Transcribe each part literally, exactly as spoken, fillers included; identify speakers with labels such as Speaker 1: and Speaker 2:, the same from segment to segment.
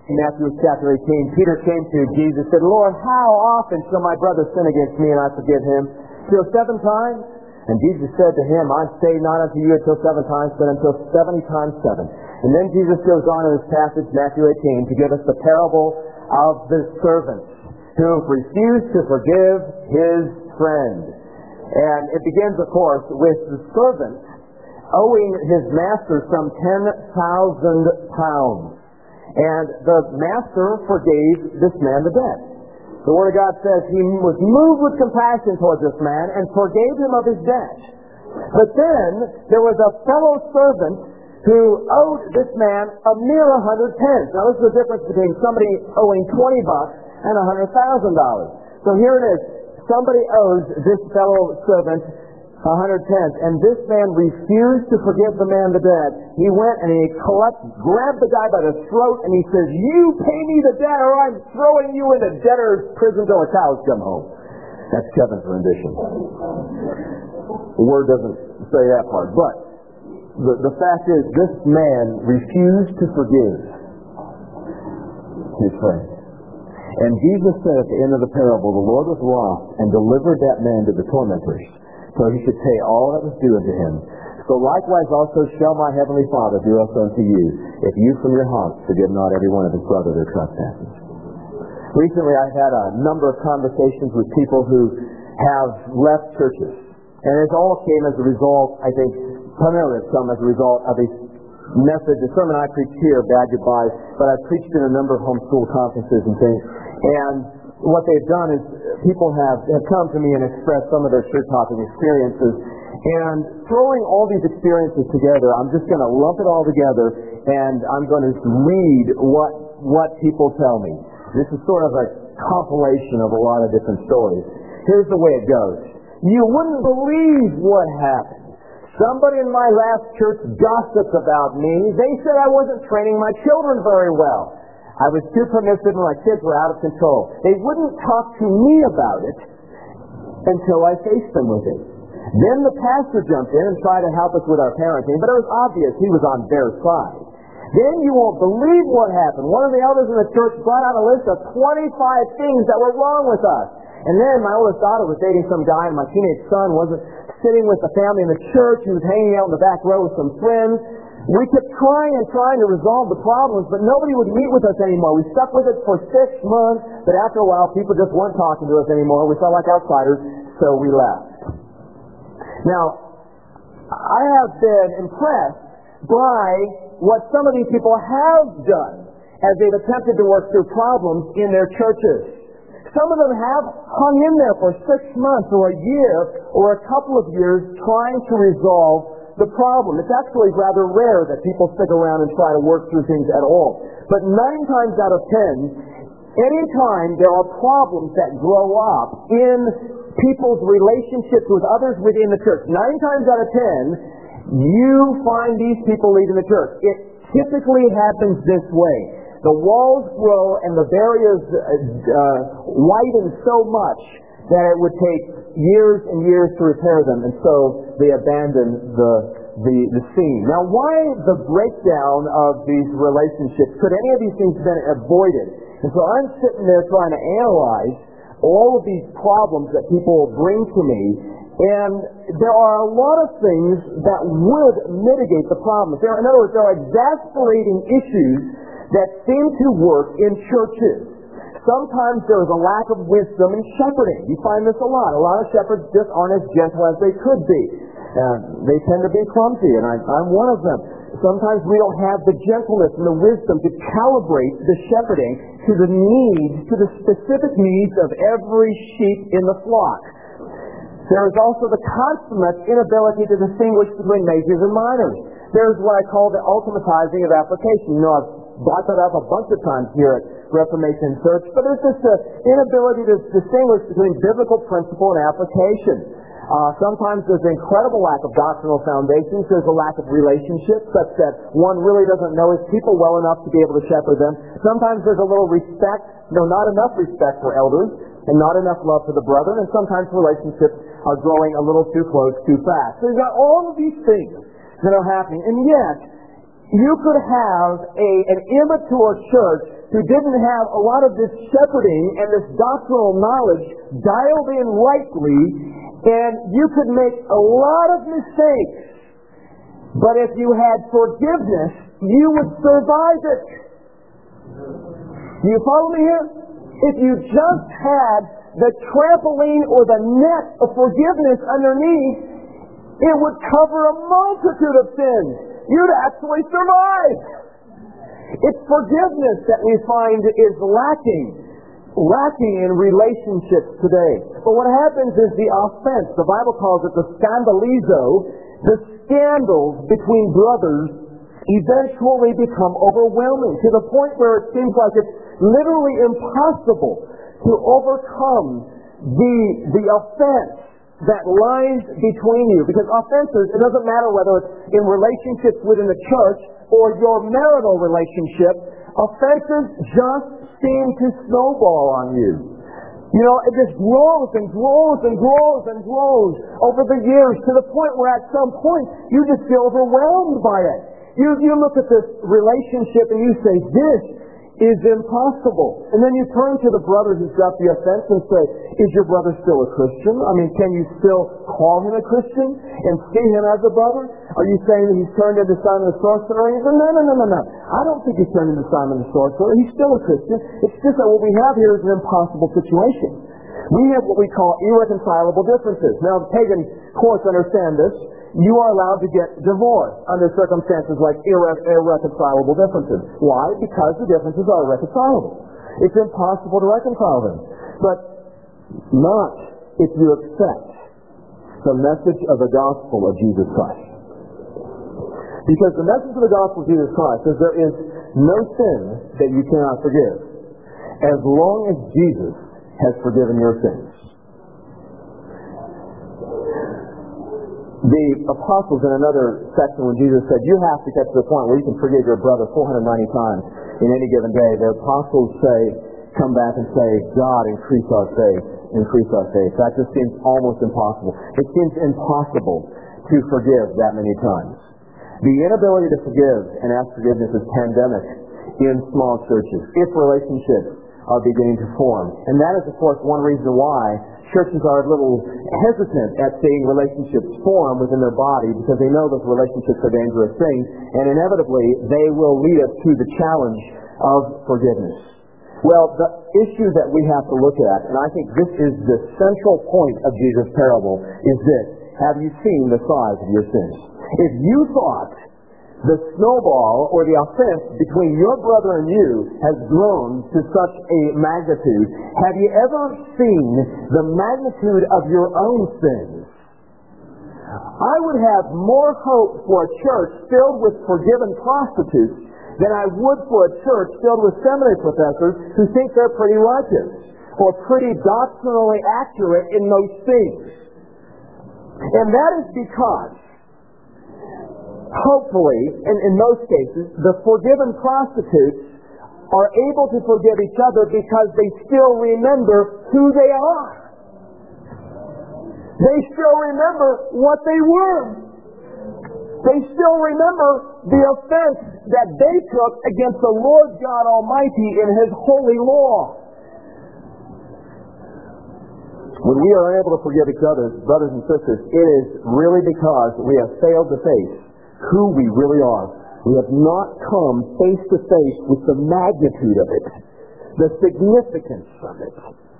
Speaker 1: In Matthew chapter eighteen, Peter came to Jesus and said, Lord, how often shall my brother sin against me and I forgive him? Till seven times? And Jesus said to him, I say not unto you until seven times, but until seventy times seven. And then Jesus goes on in this passage, Matthew eighteen, to give us the parable of the servant who refused to forgive his friend. And it begins, of course, with the servant owing his master some ten thousand pounds. And the master forgave this man the debt. The Word of God says he was moved with compassion towards this man and forgave him of his debt. But then there was a fellow servant who owed this man a mere a hundred pence. Now this is the difference between somebody owing twenty bucks and a hundred thousand dollars. So here it is. Somebody owes this fellow servant a hundred pence, and this man refused to forgive the man the debt. He went and he collect, grabbed the guy by the throat, and he says, you pay me the debt or I'm throwing you into debtor's prison till the cows come home. That's Kevin's rendition. The word doesn't say that part, but the, the fact is this man refused to forgive his friend. And Jesus said at the end of the parable, the Lord was wroth and delivered that man to the tormentors, so he should pay all that was due unto him. So likewise also shall my heavenly Father do also unto you, if you from your hearts forgive not every one of his brother their trespasses. Recently I've had a number of conversations with people who have left churches. And it all came as a result, I think, primarily it's come as a result of a message, a sermon I preached here, Bad Goodbyes, but I've preached in a number of homeschool conferences and things. And what they've done is people have, have come to me and expressed some of their church hopping experiences. And throwing all these experiences together, I'm just going to lump it all together and I'm going to read what what people tell me. This is sort of a compilation of a lot of different stories. Here's the way it goes. You wouldn't believe what happened. Somebody in my last church gossiped about me. They said I wasn't training my children very well. I was too permissive and my kids were out of control. They wouldn't talk to me about it until I faced them with it. Then the pastor jumped in and tried to help us with our parenting, but it was obvious he was on their side. Then you won't believe what happened. One of the elders in the church brought out a list of twenty-five things that were wrong with us. And then my oldest daughter was dating some guy, and my teenage son wasn't sitting with the family in the church. He was hanging out in the back row with some friends. We kept trying and trying to resolve the problems, but nobody would meet with us anymore. We stuck with it for six months, but after a while, people just weren't talking to us anymore. We felt like outsiders, so we left. Now, I have been impressed by what some of these people have done as they've attempted to work through problems in their churches. Some of them have hung in there for six months or a year or a couple of years trying to resolve the problem. It's actually rather rare that people stick around and try to work through things at all. But nine times out of ten, any time there are problems that grow up in people's relationships with others within the church, nine times out of ten, you find these people leaving the church. It typically happens this way. The walls grow and the barriers uh, widen so much that it would take years and years to repair them, and so they abandon the, the, the scene. Now, why the breakdown of these relationships? Could any of these things have been avoided? And so I'm sitting there trying to analyze all of these problems that people bring to me, and there are a lot of things that would mitigate the problems. There, in other words, there are exasperating issues that seem to work in churches. Sometimes there is a lack of wisdom in shepherding. You find this a lot. A lot of shepherds just aren't as gentle as they could be. Uh, they tend to be clumsy, and I, I'm one of them. Sometimes we don't have the gentleness and the wisdom to calibrate the shepherding to the needs, to the specific needs of every sheep in the flock. There is also the consummate inability to distinguish between majors and minors. There's what I call the ultimatizing of application. You know, I've brought that up a bunch of times here at Reformation Church, but there's just an inability to distinguish between biblical principle and application. Uh, sometimes there's an incredible lack of doctrinal foundations. There's a lack of relationships such that one really doesn't know his people well enough to be able to shepherd them. Sometimes there's a little respect, no, not enough respect for elders, and not enough love for the brethren, and sometimes relationships are growing a little too close too fast. So you've got all of these things that are happening, and yet, you could have a, an immature church who didn't have a lot of this shepherding and this doctrinal knowledge dialed in rightly, and you could make a lot of mistakes. But if you had forgiveness, you would survive it. You follow me here? If you just had the trampoline or the net of forgiveness underneath, it would cover a multitude of sins. You'd actually survive. It's forgiveness that we find is lacking, lacking in relationships today. But what happens is the offense, the Bible calls it the scandalizo, the scandals between brothers eventually become overwhelming to the point where it seems like it's literally impossible to overcome the, the offense that lies between you. Because offenses, it doesn't matter whether it's in relationships within the church or your marital relationship, offenses just seem to snowball on you. You know, it just grows and grows and grows and grows over the years to the point where at some point you just feel overwhelmed by it. You, you look at this relationship and you say, this is impossible. And then you turn to the brother who's got the offense and say, is your brother still a Christian? I mean, can you still call him a Christian and see him as a brother? Are you saying that he's turned into Simon the Sorcerer? And he said, no, no, no, no, no. I don't think he's turned into Simon the Sorcerer. He's still a Christian. It's just that what we have here is an impossible situation. We have what we call irreconcilable differences. Now, the pagan courts understand this. You are allowed to get divorced under circumstances like irre- irreconcilable differences. Why? Because the differences are irreconcilable. It's impossible to reconcile them. But not if you accept the message of the gospel of Jesus Christ. Because the message of the gospel of Jesus Christ is there is no sin that you cannot forgive as long as Jesus has forgiven your sins. The apostles in another section when Jesus said, you have to get to the point where you can forgive your brother four hundred ninety times in any given day. The apostles say, come back and say, God, increase our faith, increase our faith. That just seems almost impossible. It seems impossible to forgive that many times. The inability to forgive and ask forgiveness is pandemic in small churches, if relationships are beginning to form. And that is, of course, one reason why churches are a little hesitant at seeing relationships form within their body, because they know those relationships are dangerous things, and inevitably they will lead us to the challenge of forgiveness. Well, the issue that we have to look at, and I think this is the central point of Jesus' parable, is this: have you seen the size of your sins? If you thought the snowball or the offense between your brother and you has grown to such a magnitude, have you ever seen the magnitude of your own sins? I would have more hope for a church filled with forgiven prostitutes than I would for a church filled with seminary professors who think they're pretty righteous or pretty doctrinally accurate in those things. And that is because hopefully, and in most cases, the forgiven prostitutes are able to forgive each other because they still remember who they are. They still remember what they were. They still remember the offense that they took against the Lord God Almighty in His holy law. When we are unable to forgive each other, brothers and sisters, it is really because we have failed to face who we really are. We have not come face to face with the magnitude of it, the significance of it,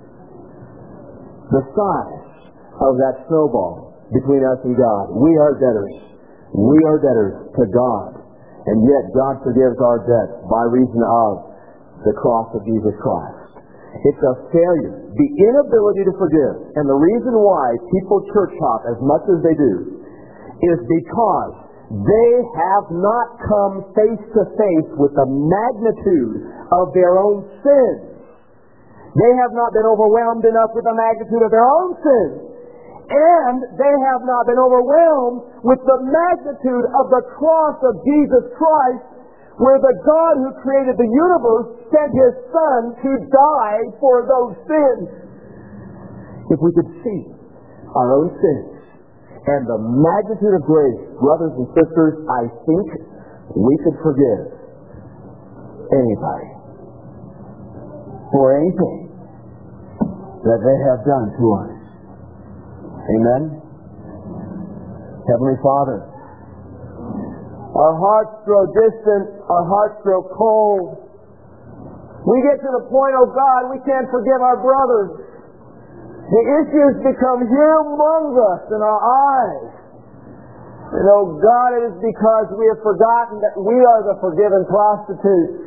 Speaker 1: the size of that snowball between us and God. We are debtors. We are debtors to God, and yet God forgives our debts by reason of the cross of Jesus Christ. It's a failure, the inability to forgive, and the reason why people church hop as much as they do is because they have not come face to face with the magnitude of their own sins. They have not been overwhelmed enough with the magnitude of their own sins. And they have not been overwhelmed with the magnitude of the cross of Jesus Christ, where the God who created the universe sent His Son to die for those sins. If we could see our own sins and the magnitude of grace, brothers and sisters, I think we could forgive anybody for anything that they have done to us. Amen? Heavenly Father, our hearts grow distant, our hearts grow cold. We get to the point, oh God, we can't forgive our brothers. The issues become humongous in our eyes. And oh God, it is because we have forgotten that we are the forgiven prostitutes.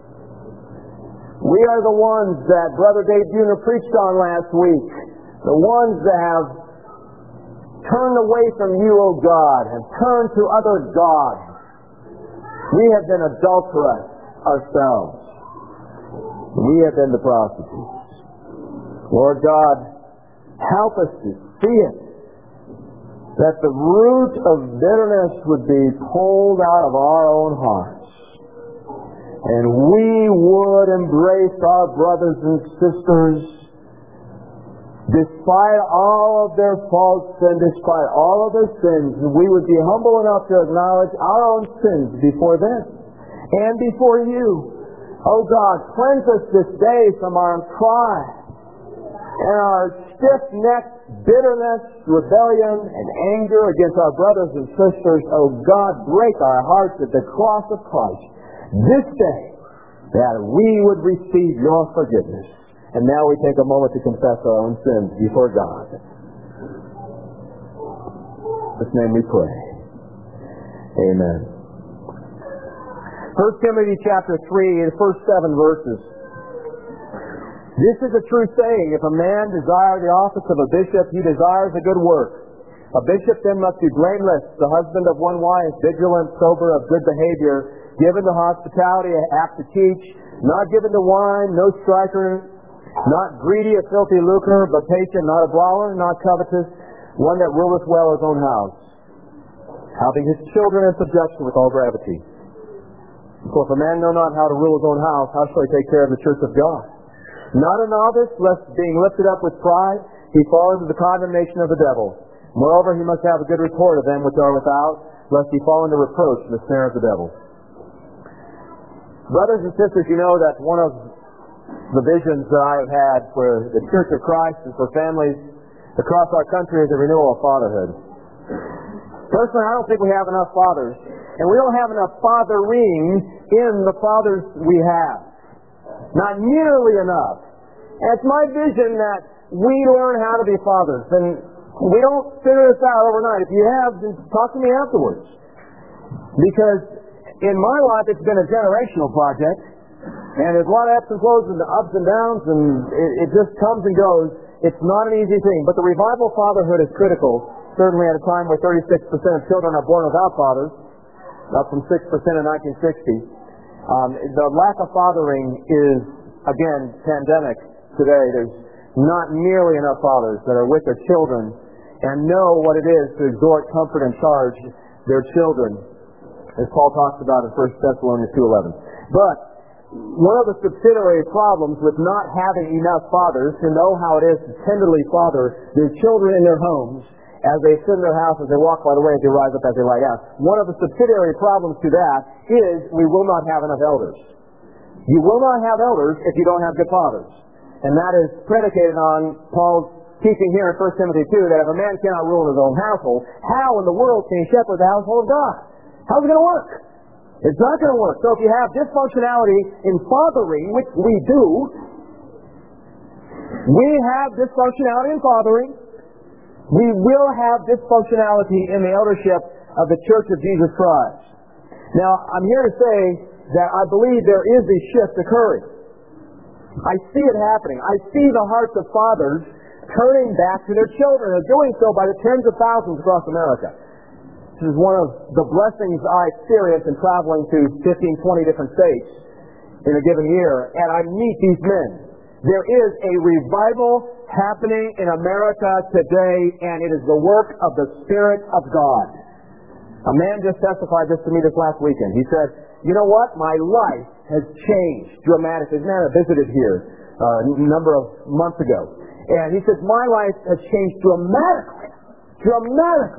Speaker 1: We are the ones that Brother Dave Buhner preached on last week. The ones that have turned away from you, O God, and turned to other gods. We have been adulterous ourselves. We have been the prostitutes. Lord God, help us to see it, that the root of bitterness would be pulled out of our own hearts, and we would embrace our brothers and sisters despite all of their faults and despite all of their sins, and we would be humble enough to acknowledge our own sins before them and before you. Oh God, cleanse us this day from our pride and our stiff-necked bitterness, rebellion, and anger against our brothers and sisters. Oh God, break our hearts at the cross of Christ this day, that we would receive your forgiveness. And now we take a moment to confess our own sins before God. In His name we pray. Amen. First Timothy chapter three, the first seven verses. This is a true saying: if a man desire the office of a bishop, he desires a good work. A bishop then must be blameless, the husband of one wife, vigilant, sober, of good behavior, given to hospitality, apt to teach, not given to wine, no striker, not greedy of filthy lucre, but patient, not a brawler, not covetous, one that ruleth well his own house, having his children in subjection with all gravity. For if a man know not how to rule his own house, how shall he take care of the church of God? Not a novice, lest being lifted up with pride, he fall into the condemnation of the devil. Moreover, he must have a good report of them which are without, lest he fall into reproach in the snare of the devil. Brothers and sisters, you know that one of the visions that I have had for the Church of Christ and for families across our country is the renewal of fatherhood. Personally, I don't think we have enough fathers, and we don't have enough fathering in the fathers we have. Not nearly enough. And it's my vision that we learn how to be fathers. And we don't figure this out overnight. If you have, then talk to me afterwards. Because in my life, it's been a generational project. And there's a lot of ups and flows and ups and downs, and it, it just comes and goes. It's not an easy thing. But the revival of fatherhood is critical. Certainly at a time where thirty-six percent of children are born without fathers, up from six percent in nineteen sixty. Um, the lack of fathering is, again, pandemic today. There's not nearly enough fathers that are with their children and know what it is to exhort, comfort, and charge their children, as Paul talks about in First Thessalonians two eleven. But one of the subsidiary problems with not having enough fathers to know how it is to tenderly father their children in their homes as they sit in their house, as they walk by the way, as they rise up, as they lie down. One of the subsidiary problems to that is we will not have enough elders. You will not have elders if you don't have good fathers. And that is predicated on Paul's teaching here in First Timothy two, that if a man cannot rule in his own household, how in the world can he shepherd the household of God? How's it going to work? It's not going to work. So if you have dysfunctionality in fathering, which we do, we have dysfunctionality in fathering, we will have dysfunctionality in the eldership of the Church of Jesus Christ. Now, I'm here to say that I believe there is a shift occurring. I see it happening. I see the hearts of fathers turning back to their children, and doing so by the tens of thousands across America. This is one of the blessings I experience in traveling to fifteen, twenty different states in a given year, and I meet these men. There is a revival happening in America today, and it is the work of the Spirit of God. A man just testified this to me this last weekend. He said, you know what? My life has changed dramatically. This man I visited here uh, a number of months ago. And he says, my life has changed dramatically, dramatically,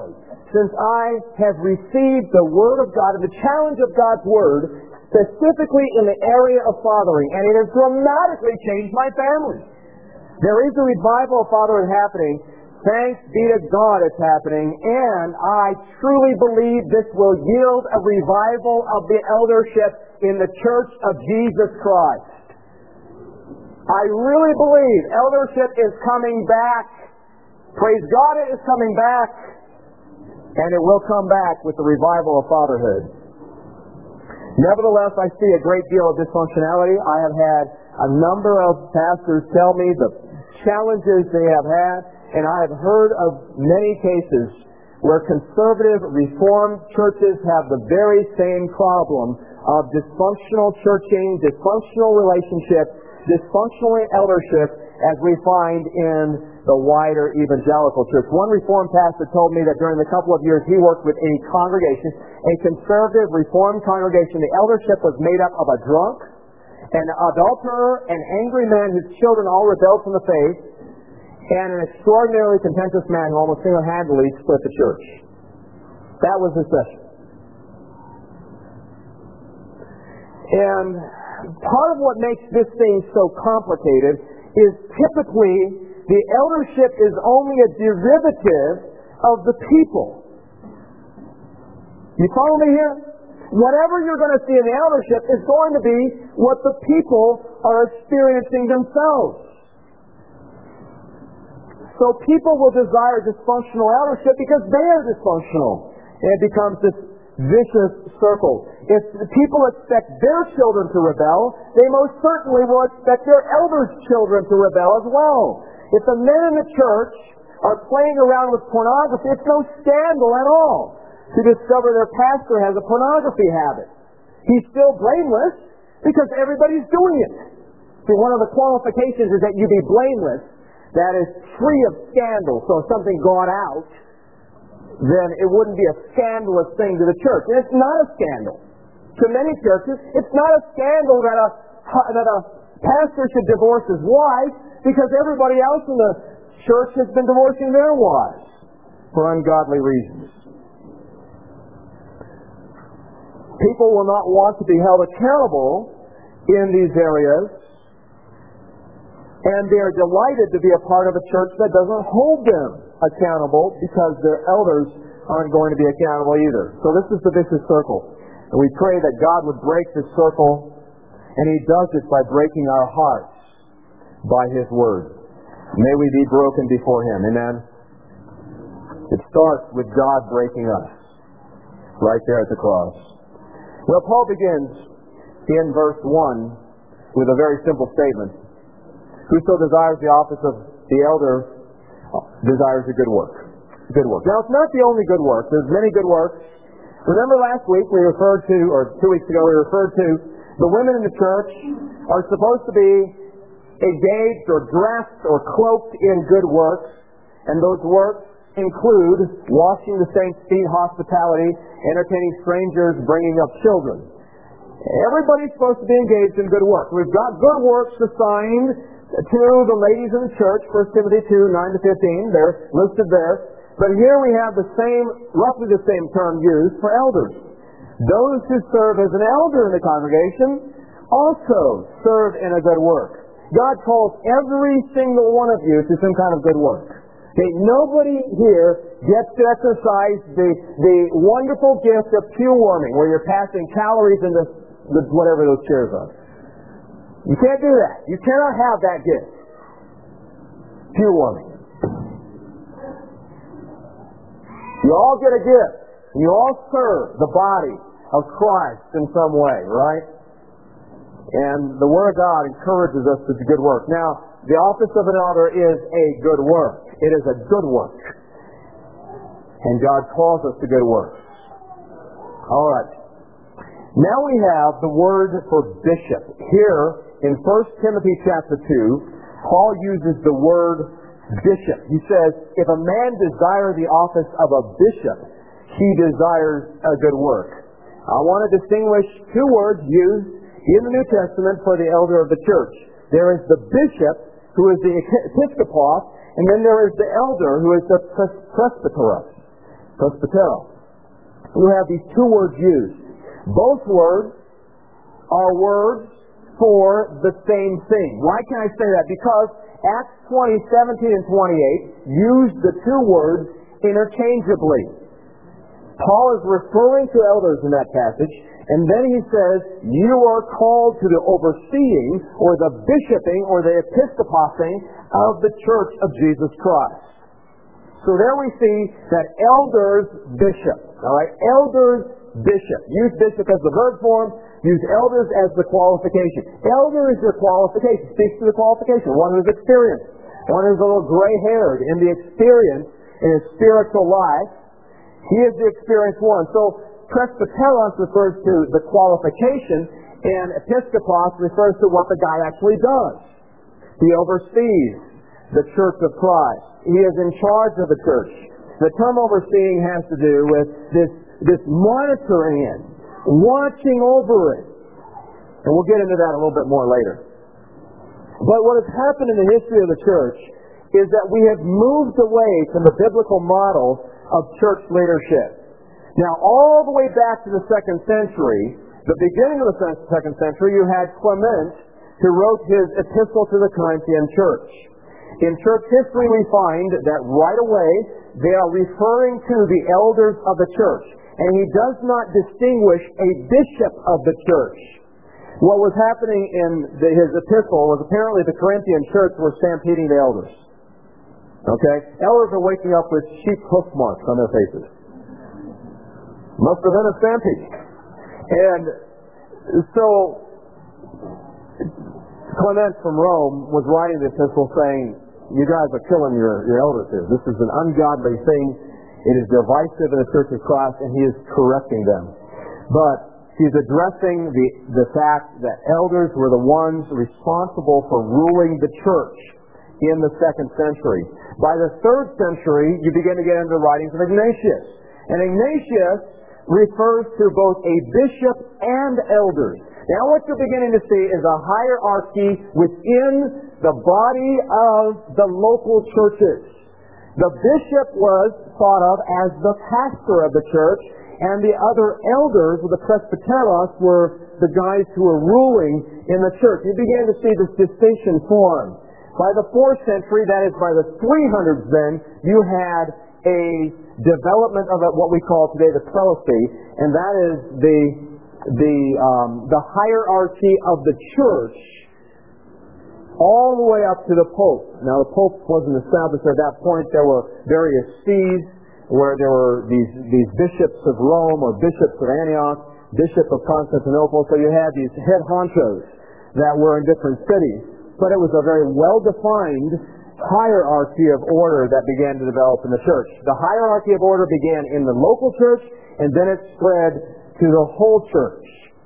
Speaker 1: since I have received the Word of God and the challenge of God's Word, specifically in the area of fathering, and it has dramatically changed my family. There is a revival of fathering happening. Thanks be to God it's happening, and I truly believe this will yield a revival of the eldership in the Church of Jesus Christ. I really believe eldership is coming back. Praise God, it is coming back, and it will come back with the revival of fatherhood. Nevertheless, I see a great deal of dysfunctionality. I have had a number of pastors tell me the challenges they have had, and I have heard of many cases where conservative, reformed churches have the very same problem of dysfunctional churching, dysfunctional relationships, dysfunctional eldership as we find in the wider evangelical church. One reformed pastor told me that during the couple of years he worked with a congregation, a conservative reformed congregation, the eldership was made up of a drunk, an adulterer, an angry man whose children all rebelled from the faith, and an extraordinarily contentious man who almost single-handedly split the church. That was his session. And part of what makes this thing so complicated is typically the eldership is only a derivative of the people. You follow me here? Whatever you're going to see in the eldership is going to be what the people are experiencing themselves. So people will desire dysfunctional eldership because they are dysfunctional. And it becomes this vicious circle. If people expect their children to rebel, they most certainly will expect their elders' children to rebel as well. If the men in the church are playing around with pornography, it's no scandal at all to discover their pastor has a pornography habit. He's still blameless because everybody's doing it. See, one of the qualifications is that you be blameless, that is free of scandal. So if something got out, then it wouldn't be a scandalous thing to the church. And it's not a scandal. To many churches, it's not a scandal that a, that a pastor should divorce his wife because everybody else in the church has been divorcing their wives for ungodly reasons. People will not want to be held accountable in these areas, and they are delighted to be a part of a church that doesn't hold them accountable because their elders aren't going to be accountable either. So this is the vicious circle. And we pray that God would break this circle, and He does it by breaking our hearts by His Word. May we be broken before Him. Amen? It starts with God breaking us right there at the cross. Well, Paul begins in verse one with a very simple statement. Whoso desires the office of the elder desires a good work. Good work. Now, it's not the only good work. There's many good works. Remember last week we referred to, or two weeks ago we referred to, the women in the church are supposed to be engaged or dressed or cloaked in good works, and those works include washing the saints' feet, hospitality, entertaining strangers, bringing up children. Everybody's supposed to be engaged in good work. We've got good works assigned to the ladies in the church, First Timothy two, nine to fifteen, they're listed there. But here we have the same, roughly the same term used for elders. Those who serve as an elder in the congregation also serve in a good work. God calls every single one of you to some kind of good work. Okay, nobody here gets to exercise the, the wonderful gift of pew warming, where you're passing calories into the, whatever those chairs are. You can't do that. You cannot have that gift. Pew warming. You all get a gift. You all serve the body of Christ in some way, right? And the Word of God encourages us to do good work. Now, the office of an elder is a good work. It is a good work. And God calls us to good works. All right. Now we have the word for bishop. Here in First Timothy chapter two, Paul uses the word bishop. He says, if a man desire the office of a bishop, he desires a good work. I want to distinguish two words used in the New Testament for the elder of the church. There is the bishop, who is the episkopos, and then there is the elder, who is the pres- presbyteros. presbyteros. You have these two words used. Both words are words for the same thing. Why can I say that? Because Acts twenty, seventeen and twenty-eight use the two words interchangeably. Paul is referring to elders in that passage, and then he says, you are called to the overseeing, or the bishoping, or the episcoposing of the church of Jesus Christ. So there we see that elders bishop. All right, elders bishop. Use bishop as the verb form. Use elders as the qualification. Elder is your qualification. Speaks to the qualification. One who's experienced. One who's a little gray-haired in the experience in his spiritual life. He is the experienced one. So presbyteros refers to the qualification, and episkopos refers to what the guy actually does. He oversees the church of Christ. He is in charge of the church. The term overseeing has to do with this, this monitoring it, watching over it. And we'll get into that a little bit more later. But what has happened in the history of the church is that we have moved away from the biblical model of church leadership. Now, all the way back to the second century, the beginning of the second century, you had Clement, who wrote his epistle to the Corinthian church. In church history, we find that right away, they are referring to the elders of the church. And he does not distinguish a bishop of the church. What was happening in the, his epistle was apparently the Corinthian church were stampeding the elders. Okay? Elders are waking up with sheep hoof marks on their faces. Must have been a stampede. And so, Clement from Rome was writing the epistle saying, you guys are killing your, your elders here. This is an ungodly thing. It is divisive in the Church of Christ, and he is correcting them. But he's addressing the, the fact that elders were the ones responsible for ruling the church in the second century. By the third century, you begin to get into the writings of Ignatius. And Ignatius refers to both a bishop and elders. Now what you're beginning to see is a hierarchy within the body of the local churches. The bishop was thought of as the pastor of the church, and the other elders, the presbyteros, were the guys who were ruling in the church. You began to see this distinction form. By the fourth century, that is by the three hundreds then, you had a development of what we call today the prelacy, and that is the the um, the hierarchy of the church all the way up to the Pope. Now the Pope wasn't established at that point. There were various sees where there were these, these bishops of Rome or bishops of Antioch, bishop of Constantinople, so you had these head honchos that were in different cities. But it was a very well-defined hierarchy of order that began to develop in the church. The hierarchy of order began in the local church, and then it spread to the whole church.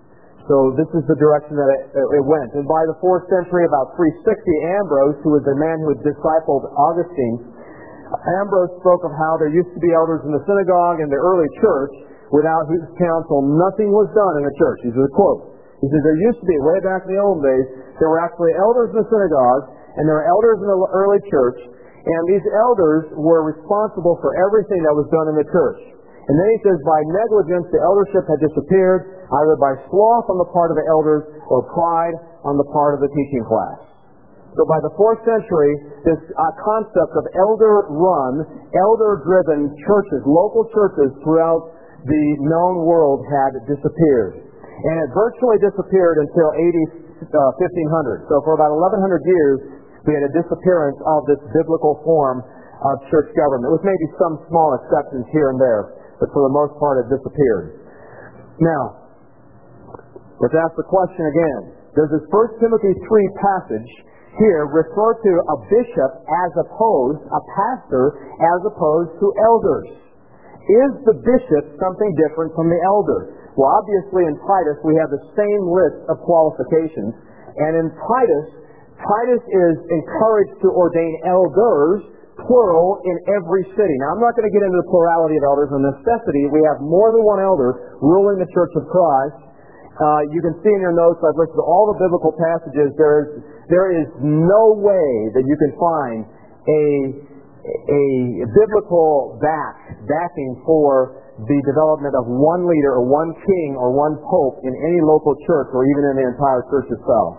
Speaker 1: So this is the direction that it, it went. And by the fourth century, about three sixty, Ambrose, who was the man who had discipled Augustine, Ambrose spoke of how there used to be elders in the synagogue in the early church, without whose counsel nothing was done in the church. These are the quotes. He says, there used to be, way back in the old days, there were actually elders in the synagogue, and there were elders in the early church, and these elders were responsible for everything that was done in the church. And then he says, by negligence, the eldership had disappeared, either by sloth on the part of the elders or pride on the part of the teaching class. So by the fourth century, this uh, concept of elder-run, elder-driven churches, local churches throughout the known world had disappeared. And it virtually disappeared until A D fifteen hundred. So for about eleven hundred years, we had a disappearance of this biblical form of church government, with maybe some small exceptions here and there, but for the most part it disappeared. Now, let's ask the question again. Does this First Timothy three passage here refer to a bishop as opposed, a pastor as opposed to elders? Is the bishop something different from the elder? Well, obviously in Titus we have the same list of qualifications, and in Titus, Titus is encouraged to ordain elders, plural, in every city. Now, I'm not going to get into the plurality of elders and necessity. We have more than one elder ruling the Church of Christ. Uh, you can see in your notes, I've listed all the biblical passages. There is, there is no way that you can find a a biblical back, backing for the development of one leader or one king or one pope in any local church or even in the entire church itself.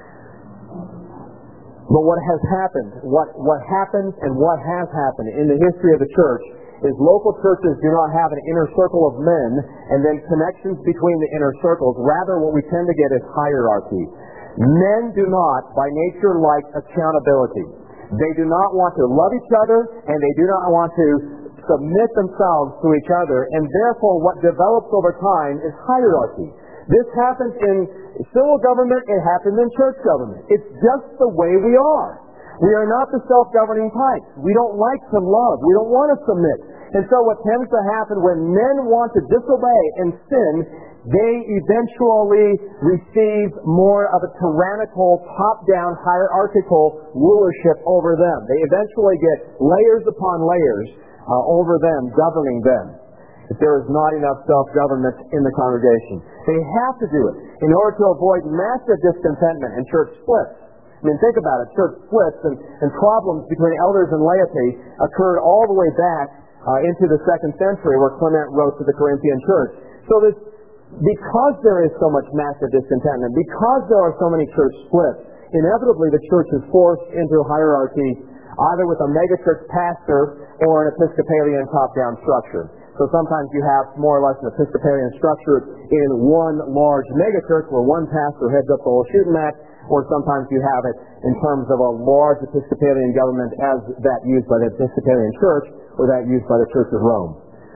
Speaker 1: But what has happened, what, what happens and what has happened in the history of the church is local churches do not have an inner circle of men and then connections between the inner circles. Rather, what we tend to get is hierarchy. Men do not, by nature, like accountability. They do not want to love each other, and they do not want to submit themselves to each other, and therefore what develops over time is hierarchy. This happens in civil government, it happens in church government. It's just the way we are. We are not the self-governing types. We don't like to love. We don't want to submit. And so what tends to happen when men want to disobey and sin, they eventually receive more of a tyrannical, top-down, hierarchical rulership over them. They eventually get layers upon layers uh, over them, governing them. If there is not enough self-government in the congregation. They have to do it in order to avoid massive discontentment and church splits. I mean, think about it. Church splits and, and problems between elders and laity occurred all the way back uh, into the second century where Clement wrote to the Corinthian church. So this, because there is so much massive discontentment, because there are so many church splits, inevitably the church is forced into hierarchy either with a megachurch pastor or an Episcopalian top-down structure. So sometimes you have more or less an Episcopalian structure in one large megachurch where one pastor heads up the whole shooting match, or sometimes you have it in terms of a large Episcopalian government as that used by the Episcopalian Church or that used by the Church of Rome.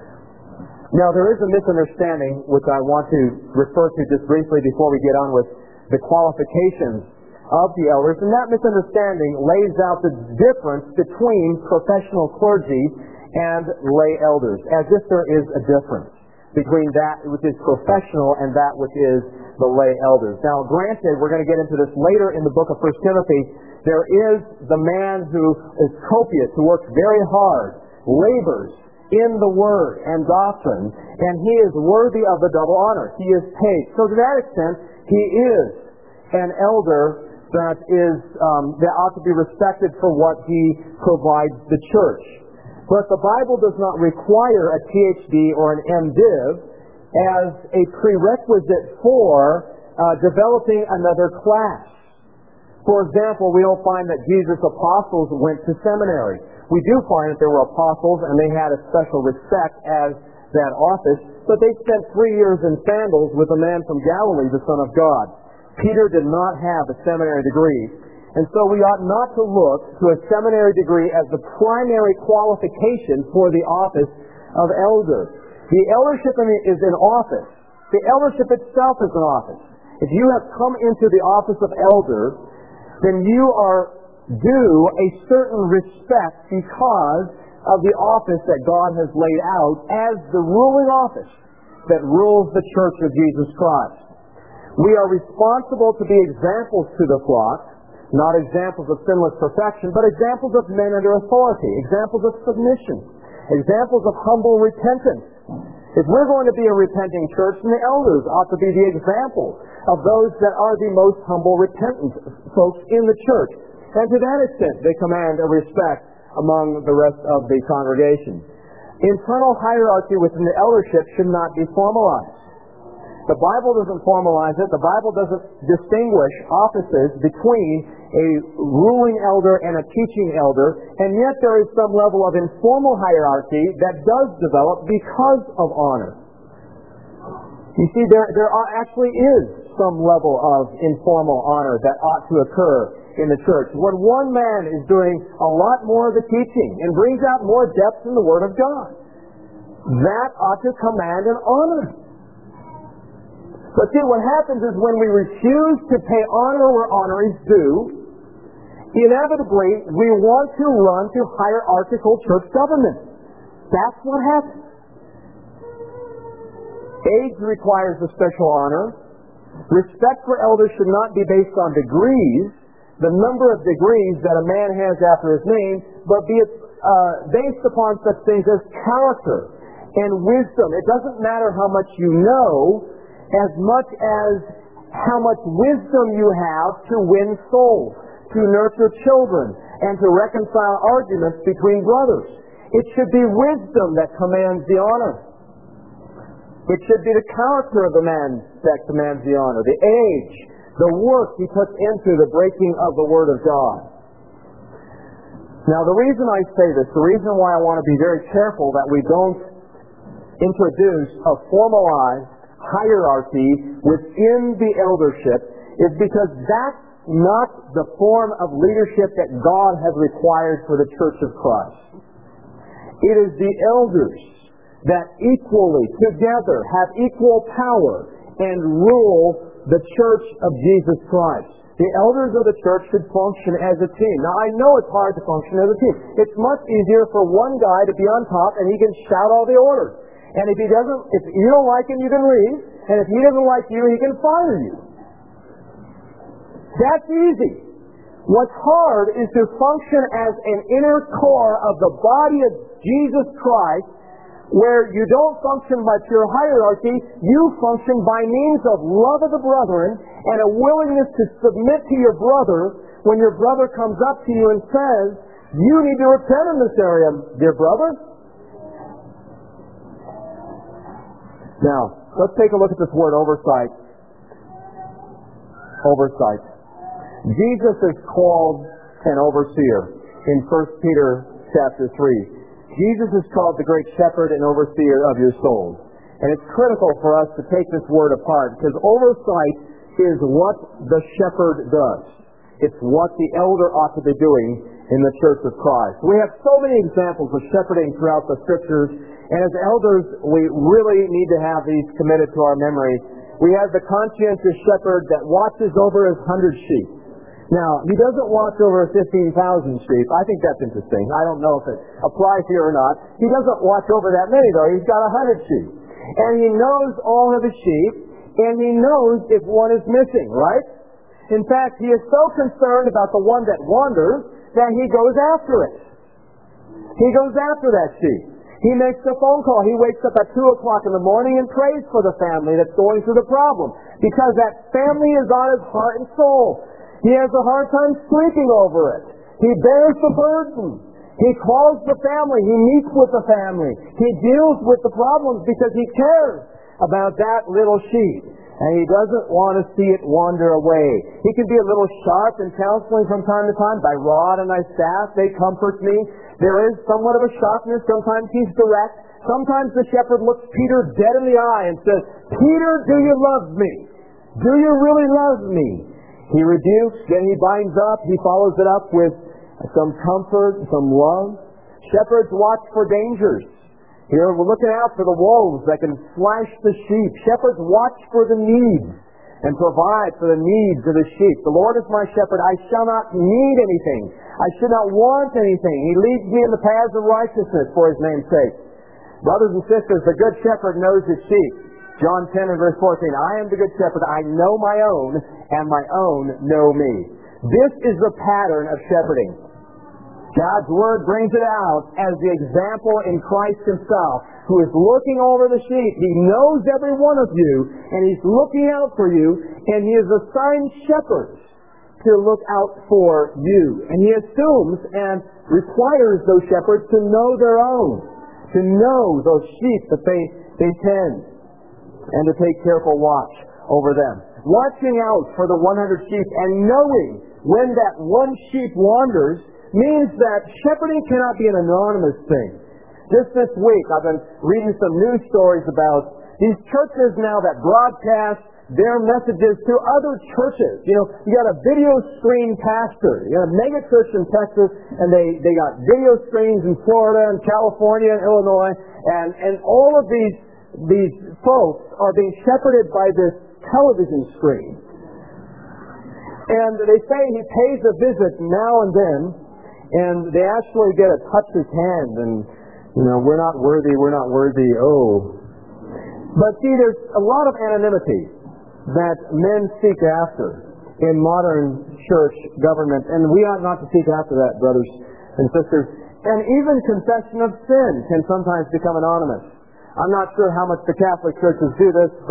Speaker 1: Now there is a misunderstanding which I want to refer to just briefly before we get on with the qualifications of the elders, and that misunderstanding lays out the difference between professional clergy and lay elders, as if there is a difference between that which is professional and that which is the lay elders. Now, granted, we're going to get into this later in the book of First Timothy, there is the man who is copious, who works very hard, labors in the word and doctrine, and he is worthy of the double honor. He is paid. So to that extent, he is an elder that is um, that ought to be respected for what he provides the church. But the Bible does not require a P H D or an MDiv as a prerequisite for uh, developing another class. For example, we don't find that Jesus' apostles went to seminary. We do find that there were apostles and they had a special respect as that office, but they spent three years in sandals with a man from Galilee, the Son of God. Peter did not have a seminary degree, and so we ought not to look to a seminary degree as the primary qualification for the office of elder. The eldership is an office. The eldership itself is an office. If you have come into the office of elder, then you are due a certain respect because of the office that God has laid out as the ruling office that rules the Church of Jesus Christ. We are responsible to be examples to the flock, not examples of sinless perfection, but examples of men under authority, examples of submission, examples of humble repentance. If we're going to be a repenting church, then the elders ought to be the example of those that are the most humble, repentant folks in the church. And to that extent, they command a respect among the rest of the congregation. Internal hierarchy within the eldership should not be formalized. The Bible doesn't formalize it. The Bible doesn't distinguish offices between a ruling elder and a teaching elder, and yet there is some level of informal hierarchy that does develop because of honor. You see, there, there are, actually is some level of informal honor that ought to occur in the church. When one man is doing a lot more of the teaching and brings out more depth in the Word of God, that ought to command an honor. But see, what happens is when we refuse to pay honor where honor is due, inevitably we want to run to hierarchical church government. That's what happens. Age requires a special honor. Respect for elders should not be based on degrees, the number of degrees that a man has after his name, but be uh, based upon such things as character and wisdom. It doesn't matter how much you know, as much as how much wisdom you have to win souls, to to nurture children and to reconcile arguments between brothers. It should be wisdom that commands the honor. It should be the character of the man that commands the honor, the age, the work he puts into the breaking of the Word of God. Now, the reason I say this, the reason why I want to be very careful that we don't introduce a formalized hierarchy within the eldership is because that's not the form of leadership that God has required for the Church of Christ. It is the elders that equally, together, have equal power and rule the Church of Jesus Christ. The elders of the church should function as a team. Now, I know it's hard to function as a team. It's much easier for one guy to be on top and he can shout all the orders. And if he doesn't, if you don't like him, you can leave. And if he doesn't like you, he can fire you. That's easy. What's hard is to function as an inner core of the body of Jesus Christ, where you don't function by pure hierarchy, you function by means of love of the brethren and a willingness to submit to your brother when your brother comes up to you and says, you need to repent in this area, dear brother. Now, let's take a look at this word oversight. Oversight. Jesus is called an overseer in First Peter chapter three. Jesus is called the great shepherd and overseer of your souls. And it's critical for us to take this word apart, because oversight is what the shepherd does. It's what the elder ought to be doing in the Church of Christ. We have so many examples of shepherding throughout the Scriptures, and as elders, we really need to have these committed to our memory. We have the conscientious shepherd that watches over his hundred sheep. Now, he doesn't watch over fifteen thousand sheep. I think that's interesting. I don't know if it applies here or not. He doesn't watch over that many, though. He's got a hundred sheep. And he knows all of his sheep, and he knows if one is missing, right? In fact, he is so concerned about the one that wanders that he goes after it. He goes after that sheep. He makes a phone call. He wakes up at two o'clock in the morning and prays for the family that's going through the problem, because that family is on his heart and soul. He has a hard time sleeping over it. He bears the burden. He calls the family. He meets with the family. He deals with the problems because he cares about that little sheep. And he doesn't want to see it wander away. He can be a little sharp in counseling from time to time. Thy rod and thy staff, they comfort me. There is somewhat of a sharpness. Sometimes he's direct. Sometimes the shepherd looks Peter dead in the eye and says, Peter, do you love me? Do you really love me? He rebukes, then he binds up, he follows it up with some comfort, some love. Shepherds watch for dangers. Here we're looking out for the wolves that can slash the sheep. Shepherds watch for the needs and provide for the needs of the sheep. The Lord is my shepherd, I shall not need anything. I should not want anything. He leads me in the paths of righteousness for His name's sake. Brothers and sisters, the good shepherd knows his sheep. John ten and verse fourteen, I am the good shepherd, I know my own, and my own know me. This is the pattern of shepherding. God's Word brings it out as the example in Christ Himself, who is looking over the sheep. He knows every one of you, and He's looking out for you, and He has assigned shepherds to look out for you. And He assumes and requires those shepherds to know their own, to know those sheep that they, they tend, and to take careful watch over them. Watching out for the one hundred sheep and knowing when that one sheep wanders means that shepherding cannot be an anonymous thing. Just this week, I've been reading some news stories about these churches now that broadcast their messages to other churches. You know, you got a video screen pastor. You got a mega church in Texas, and they, they got video screens in Florida and California and Illinois, and, and all of these these folks are being shepherded by this television screen. And they say he pays a visit now and then, and they actually get to touch his hand, and, you know, we're not worthy, we're not worthy, oh. But see, there's a lot of anonymity that men seek after in modern church government, and we ought not to seek after that, brothers and sisters. And even confession of sin can sometimes become anonymous. I'm not sure how much the Catholic churches do this, but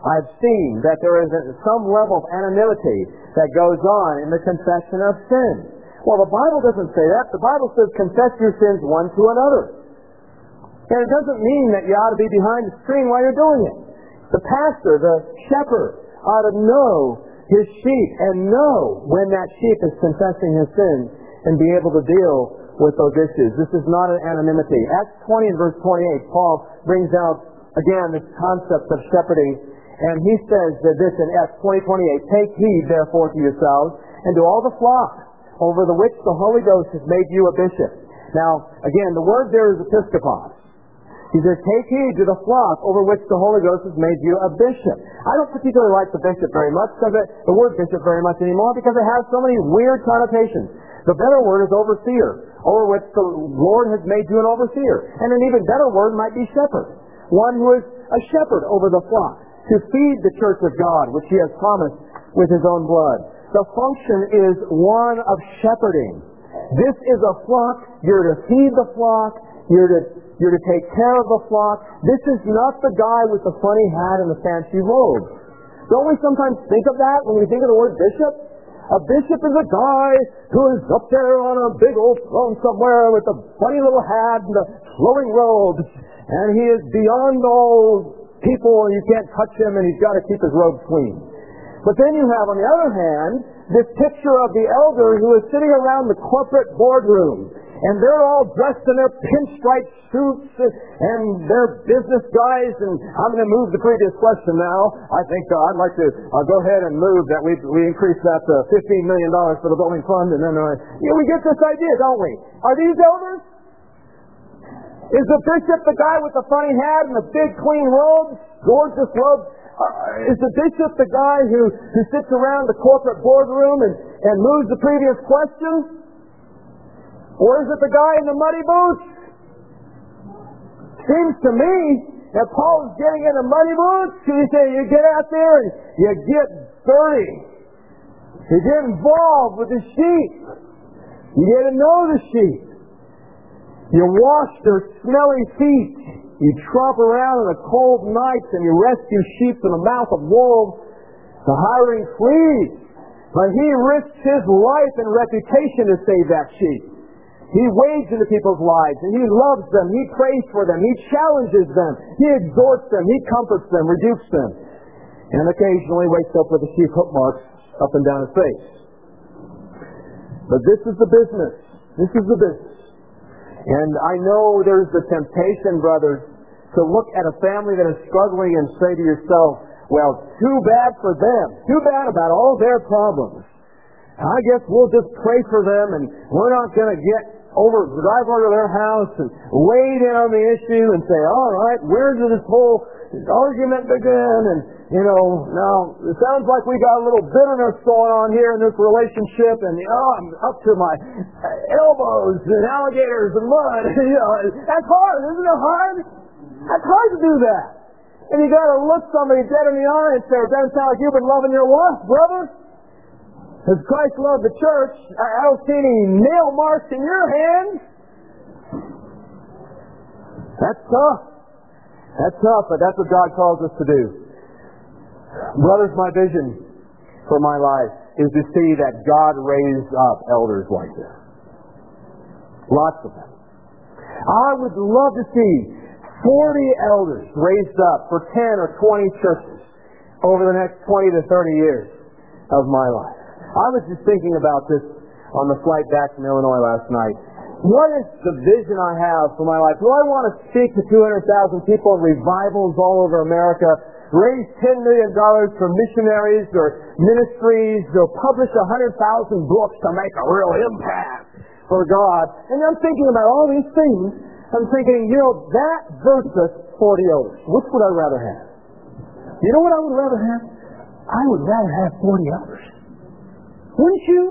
Speaker 1: I've seen that there is some level of anonymity that goes on in the confession of sin. Well, the Bible doesn't say that. The Bible says confess your sins one to another. And it doesn't mean that you ought to be behind the screen while you're doing it. The pastor, the shepherd, ought to know his sheep and know when that sheep is confessing his sins and be able to deal with those issues. This is not an anonymity. Acts twenty and verse twenty-eight, Paul brings out again this concept of shepherding. And he says that this in Acts twenty twenty-eight, take heed therefore to yourselves and to all the flock over the which the Holy Ghost has made you a bishop. Now, again, the word there is episkopos. He says, take heed to the flock over which the Holy Ghost has made you a bishop. I don't particularly like the bishop very much, because it, the word bishop very much anymore, because it has so many weird connotations. The better word is overseer, over which the Lord has made you an overseer. And an even better word might be shepherd. One who is a shepherd over the flock, to feed the church of God, which he has promised with his own blood. The function is one of shepherding. This is a flock. You're to feed the flock. You're to, you're to take care of the flock. This is not the guy with the funny hat and the fancy robe. Don't we sometimes think of that when we think of the word bishop? A bishop is a guy who is up there on a big old throne somewhere with a funny little hat and the flowing robes. And he is beyond all people, and you can't touch him, and he's got to keep his robe clean. But then you have, on the other hand, this picture of the elder who is sitting around the corporate boardroom, and they're all dressed in their pinstripe suits, and they're business guys, and I'm going to move the previous question now. I think uh, I'd like to uh, go ahead and move that we we increase that to fifteen million dollars for the building fund, and then uh, you know, we get this idea, don't we? Are these elders? Is the bishop the guy with the funny hat and the big clean robes, gorgeous robes? Uh, is the bishop the guy who, who sits around the corporate boardroom and, and moves the previous question? Or is it the guy in the muddy boots? Seems to me that Paul's getting in the muddy boots. You say you get out there and you get dirty. You get involved with the sheep. You get to know the sheep. You wash their smelly feet. You tromp around in the cold nights and you rescue sheep from the mouth of wolves. The hiring flees. But he risks his life and reputation to save that sheep. He wades into people's lives and he loves them. He prays for them. He challenges them. He exhorts them. He comforts them, rebukes them. And occasionally wakes up with the sheep hook marks up and down his face. But this is the business. This is the business. And I know there's the temptation, brothers, to look at a family that is struggling and say to yourself, well, too bad for them. Too bad about all their problems. I guess we'll just pray for them and we're not going to get over, drive over to their house and wade in on the issue and say, all right, where did this whole argument begin? And, you know, now it sounds like we got a little bitterness going on here in this relationship, and, you know, I'm up to my elbows in alligators and mud. You know, that's hard, isn't it hard? That's hard to do that. And you got to look somebody dead in the eye and say, it doesn't sound like you've been loving your wife, brother. As Christ loved the church, I don't see any nail marks in your hands. That's tough. That's tough, but that's what God calls us to do. Brothers, my vision for my life is to see that God raise up elders like this. Lots of them. I would love to see forty elders raised up for ten or twenty churches over the next twenty to thirty years of my life. I was just thinking about this on the flight back from Illinois last night. What is the vision I have for my life? Do I want to speak to two hundred thousand people in revivals all over America, raise ten million dollars for missionaries or ministries, or publish one hundred thousand books to make a real impact for God? And I'm thinking about all these things. I'm thinking, you know, that versus forty elders. Which would I rather have? You know what I would rather have? I would rather have forty elders. Wouldn't you?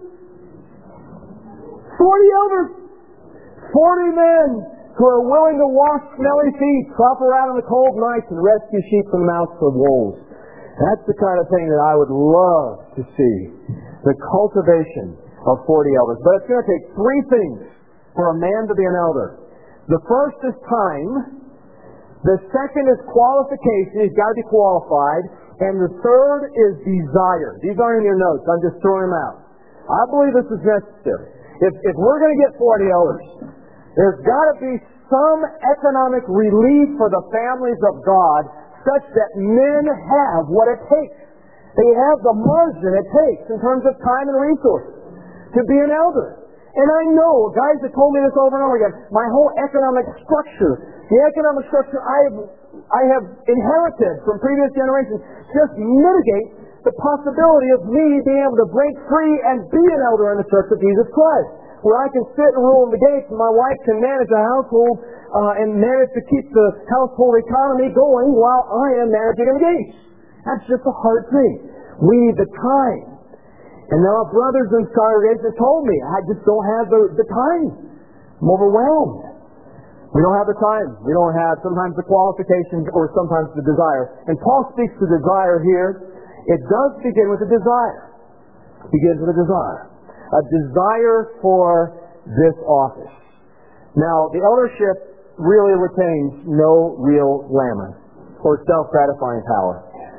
Speaker 1: Forty elders. Forty men who are willing to wash smelly feet, trot around in the cold nights, and rescue sheep from the mouths of wolves. That's the kind of thing that I would love to see. The cultivation of forty elders. But it's going to take three things for a man to be an elder. The first is time. The second is qualification. He's got to be qualified.
Speaker 2: And the third is desire. These aren't in your notes. I'm just throwing them out. I believe this is necessary. If, if we're going to get forty elders, there's got to be some economic relief for the families of God such that men have what it takes. They have the margin it takes in terms of time and resources to be an elder. And I know, guys have told me this over and over again, my whole economic structure, the economic structure I have, I have inherited from previous generations just mitigate the possibility of me being able to break free and be an elder in the Church of Jesus Christ, where I can sit and rule the gates and my wife can manage a household uh, and manage to keep the household economy going while I am managing the gates. That's just a hard thing. We need the time. And now our brothers in congregation told me, I just don't have the, the time. I'm overwhelmed. We don't have the time. We don't have sometimes the qualifications or sometimes the desire. And Paul speaks to desire here. It does begin with a desire. It begins with a desire. A desire for this office. Now, the eldership really retains no real glamour or self-gratifying power.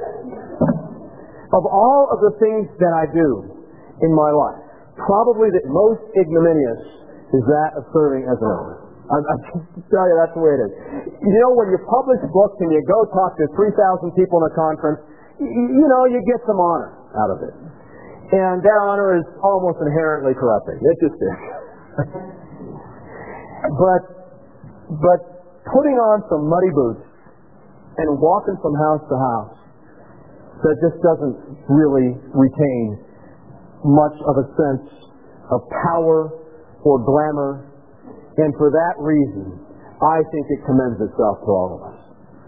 Speaker 2: Of all of the things that I do in my life, probably the most ignominious is that of serving as an elder. I'm, I'm just tell you, that's the way it is. You know, when you publish books and you go talk to three thousand people in a conference, you, you know, you get some honor out of it. And that honor is almost inherently corrupting. It just is. but, but putting on some muddy boots and walking from house to house, that just doesn't really retain much of a sense of power or glamour, and for that reason, I think it commends itself to all of us.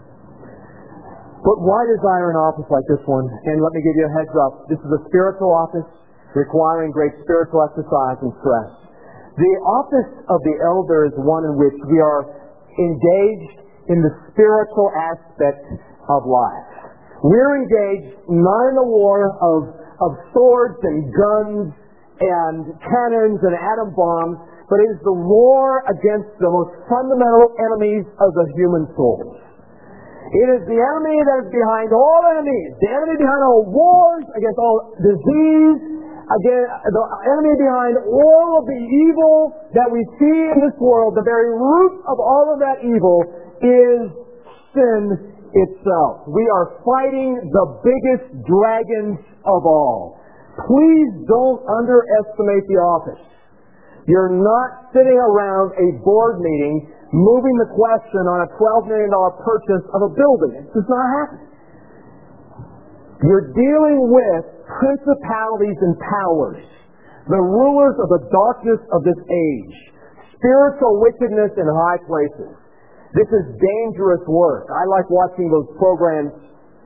Speaker 2: But why desire an office like this one? And let me give you a heads up. This is a spiritual office requiring great spiritual exercise and stress. The office of the elder is one in which we are engaged in the spiritual aspect of life. We're engaged not in the war of, of swords and guns and cannons and atom bombs, but it is the war against the most fundamental enemies of the human soul. It is the enemy that is behind all enemies. The enemy behind all wars, against all disease, again, the enemy behind all of the evil that we see in this world. The very root of all of that evil is sin itself. We are fighting the biggest dragons of all. Please don't underestimate the office. You're not sitting around a board meeting moving the question on a twelve million dollars purchase of a building. It's just not happening. You're dealing with principalities and powers, the rulers of the darkness of this age, spiritual wickedness in high places. This is dangerous work. I like watching those programs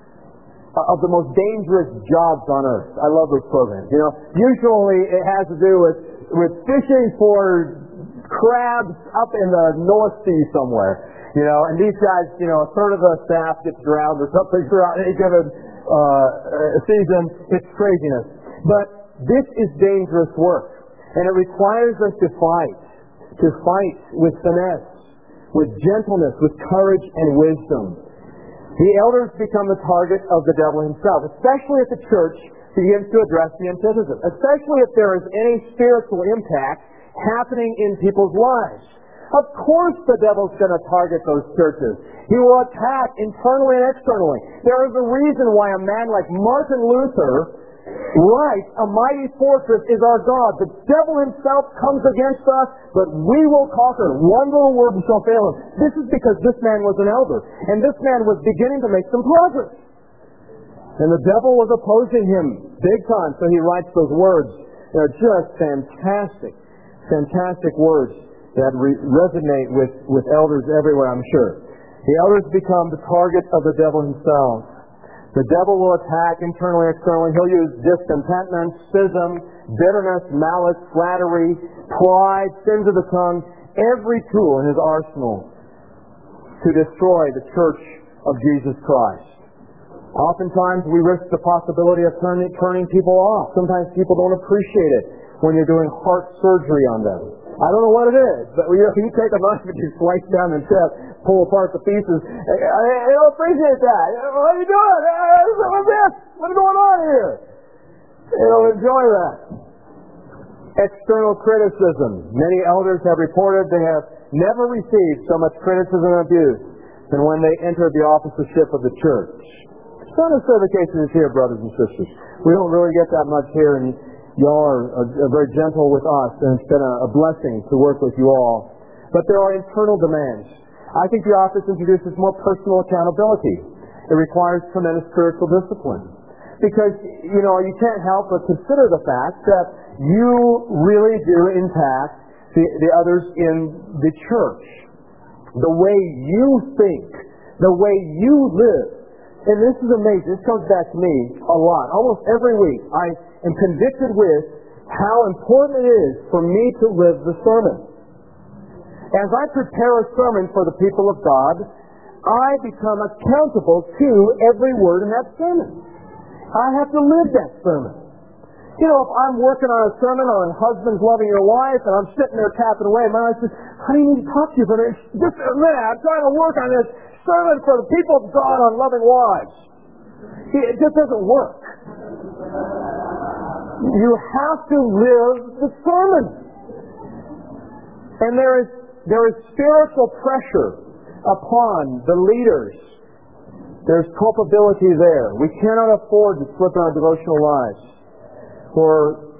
Speaker 2: of the most dangerous jobs on earth. I love those programs. You know, usually it has to do with, with fishing for crabs up in the North Sea somewhere. You know, and these guys, you know, a third of the staff gets drowned or something throughout any given uh, season. It's craziness. But this is dangerous work. And it requires us to fight. To fight with finesse, with gentleness, with courage and wisdom. The elders become the target of the devil himself, especially if the church begins to address the antithesis, especially if there is any spiritual impact happening in people's lives. Of course the devil's going to target those churches. He will attack internally and externally. There is a reason why a man like Martin Luther writes, "A mighty fortress is our God. The devil himself comes against us, but we will conquer. One little word shall fail him." This is because this man was an elder, and this man was beginning to make some progress. And the devil was opposing him big time, so he writes those words. They're just fantastic, fantastic words that re- resonate with, with elders everywhere, I'm sure. The elders become the target of the devil himself. The devil will attack internally and externally. He'll use discontentment, schism, bitterness, malice, flattery, pride, sins of the tongue, every tool in his arsenal to destroy the church of Jesus Christ. Oftentimes we risk the possibility of turning, turning people off. Sometimes people don't appreciate it when you're doing heart surgery on them. I don't know what it is, but you know, you take a knife and you slice down the chest, pull apart the pieces. I, I don't appreciate that. What are you doing? What's this? What's going on here? They don't enjoy that. External criticism. Many elders have reported they have never received so much criticism and abuse than when they entered the officership of the church. It's not necessarily the case is here, brothers and sisters. We don't really get that much here, and y'all are, are, are very gentle with us, and it's been a, a blessing to work with you all. But there are internal demands. I think the office introduces more personal accountability. It requires tremendous spiritual discipline. Because, you know, you can't help but consider the fact that you really do impact the, the others in the church. The way you think, the way you live. And this is amazing. This comes back to me a lot. Almost every week I am convicted with how important it is for me to live the sermon. As I prepare a sermon for the people of God, I become accountable to every word in that sermon. I have to live that sermon. You know, if I'm working on a sermon on husbands loving your wife, and I'm sitting there tapping away, my wife says, "How do you need to talk to you?" But just a minute, I'm trying to work on this sermon for the people of God on loving wives. See, it just doesn't work. You have to live the sermon. And there is there is spiritual pressure upon the leaders. There's culpability there. We cannot afford to slip in our devotional lives or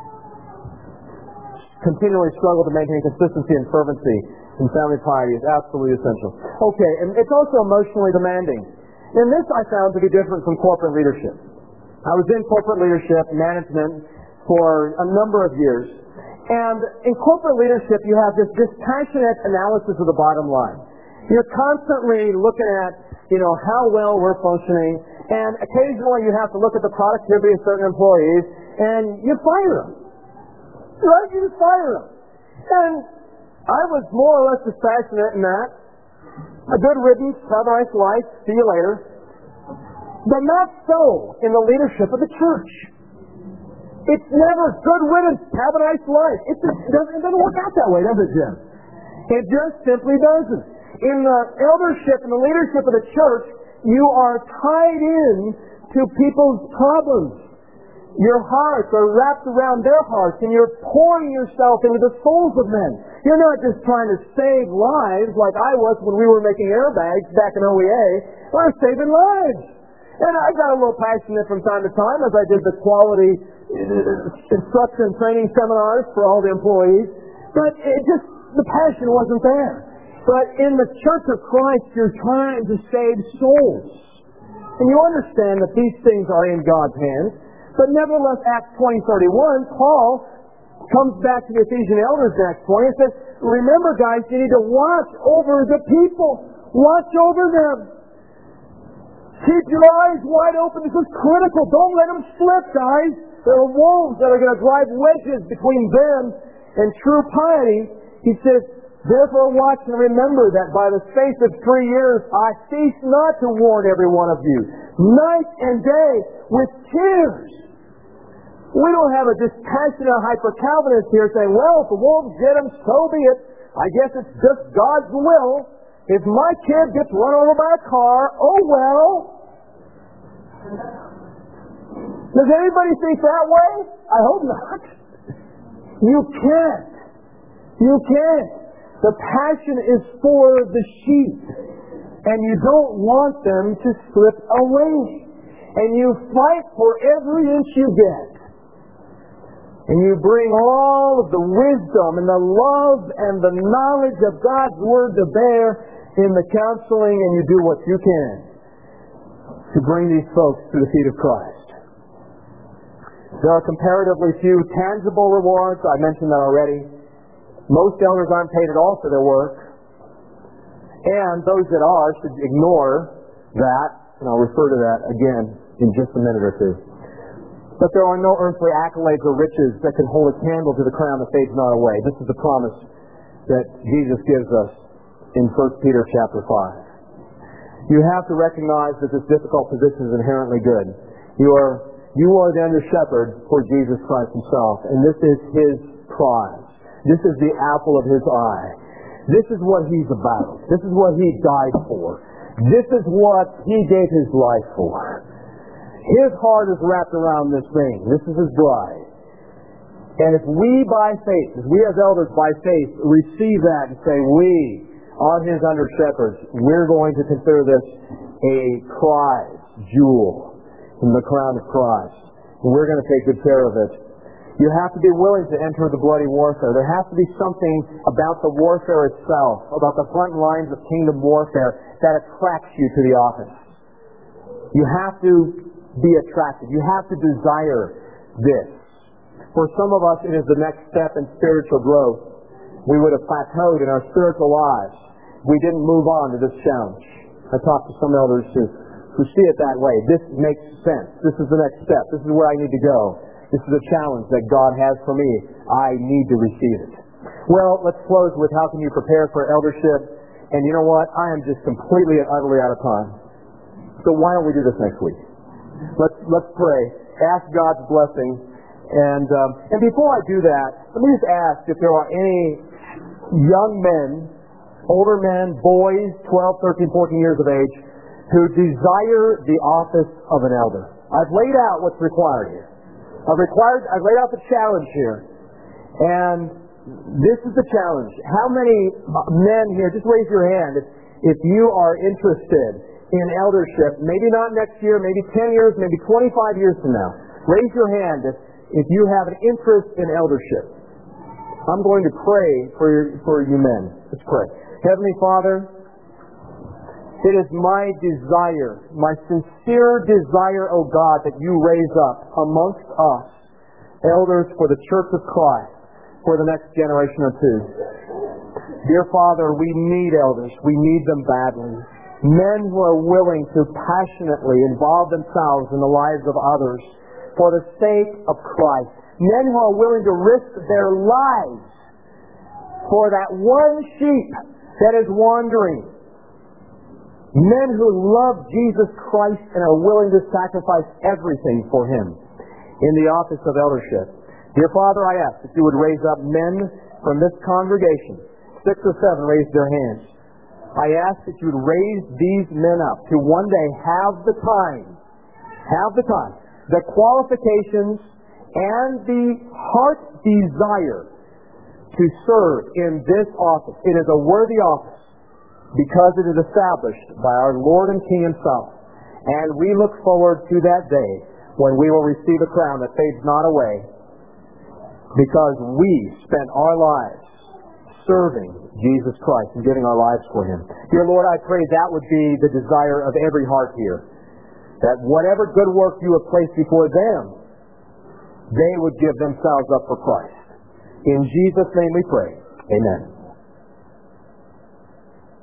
Speaker 2: continually struggle to maintain consistency and fervency in family piety is absolutely essential. Okay, and it's also emotionally demanding. And this I found to be different from corporate leadership. I was in corporate leadership, management, for a number of years. And in corporate leadership, you have this dispassionate analysis of the bottom line. You're constantly looking at, you know, how well we're functioning, and occasionally you have to look at the productivity of certain employees, and you fire them. Right? You just fire them. And I was more or less dispassionate in that. A good riddance, have a nice life, see you later. But not so in the leadership of the church. It's never good riddance, have a nice life. It, just, it, doesn't, it doesn't work out that way, does it, Jim? It just simply doesn't. In the eldership and the leadership of the church, you are tied in to people's problems. Your hearts are wrapped around their hearts, and you're pouring yourself into the souls of men. You're not just trying to save lives like I was when we were making airbags back in O E A. We're saving lives. And I got a little passionate from time to time as I did the quality instruction training seminars for all the employees. But it just, the passion wasn't there. But in the Church of Christ, you're trying to save souls. And you understand that these things are in God's hands. But nevertheless, Acts twenty thirty-one, Paul comes back to the Ephesian elders in Acts twenty and says, remember, guys, you need to watch over the people. Watch over them. Keep your eyes wide open. This is critical. Don't let them slip, guys. There are wolves that are going to drive wedges between them and true piety. He says, therefore watch and remember that by the space of three years I cease not to warn every one of you, night and day, with tears. We don't have a dispassionate hyper-Calvinist here saying, well, if the wolves get them, so be it. I guess it's just God's will. If my kid gets run over by a car, oh well. Does anybody think that way? I hope not. You can't. You can't. The passion is for the sheep, and you don't want them to slip away. And you fight for every inch you get. And you bring all of the wisdom and the love and the knowledge of God's Word to bear in the counseling, and you do what you can to bring these folks to the feet of Christ. There are comparatively few tangible rewards. I mentioned that already. Most elders aren't paid at all for their work. And those that are should ignore that. And I'll refer to that again in just a minute or two. But there are no earthly accolades or riches that can hold a candle to the crown that fades not away. This is the promise that Jesus gives us in First Peter chapter five. You have to recognize that this difficult position is inherently good. You are, you are the under shepherd for Jesus Christ Himself. And this is His prize. This is the apple of His eye. This is what He's about. This is what He died for. This is what He gave His life for. His heart is wrapped around this thing. This is His bride. And if we by faith, if we as elders by faith receive that and say, we are His under shepherds, we're going to consider this a prize jewel in the crown of Christ. And we're going to take good care of it. You have to be willing to enter the bloody warfare. There has to be something about the warfare itself, about the front lines of kingdom warfare, that attracts you to the office. You have to be attracted. You have to desire this. For some of us, it is the next step in spiritual growth. We would have plateaued in our spiritual lives. We didn't move on to this challenge. I talked to some elders who, who see it that way. This makes sense. This is the next step. This is where I need to go. This is a challenge that God has for me. I need to receive it. Well, let's close with how can you prepare for eldership. And you know what? I am just completely and utterly out of time. So why don't we do this next week? Let's let's pray. Ask God's blessing. And um, and before I do that, let me just ask if there are any young men, older men, boys, twelve, thirteen, fourteen years of age, who desire the office of an elder. I've laid out what's required here. I've required. I've laid out the challenge here, and this is the challenge. How many men here? Just raise your hand if, if you are interested in eldership. Maybe not next year. Maybe ten years. Maybe twenty-five years from now. Raise your hand if, if you have an interest in eldership. I'm going to pray for your, for you men. Let's pray. Heavenly Father, it is my desire, my sincere desire, O God, that you raise up amongst us elders for the Church of Christ for the next generation or two. Dear Father, we need elders. We need them badly. Men who are willing to passionately involve themselves in the lives of others for the sake of Christ. Men who are willing to risk their lives for that one sheep that is wandering. Men who love Jesus Christ and are willing to sacrifice everything for Him in the office of eldership. Dear Father, I ask that you would raise up men from this congregation. Six or seven raised their hands. I ask that you would raise these men up to one day have the time, have the time, the qualifications, and the heart desire to serve in this office. It is a worthy office, because it is established by our Lord and King Himself. And we look forward to that day when we will receive a crown that fades not away, because we spent our lives serving Jesus Christ and giving our lives for Him. Dear Lord, I pray that would be the desire of every heart here, that whatever good work you have placed before them, they would give themselves up for Christ. In Jesus' name we pray. Amen.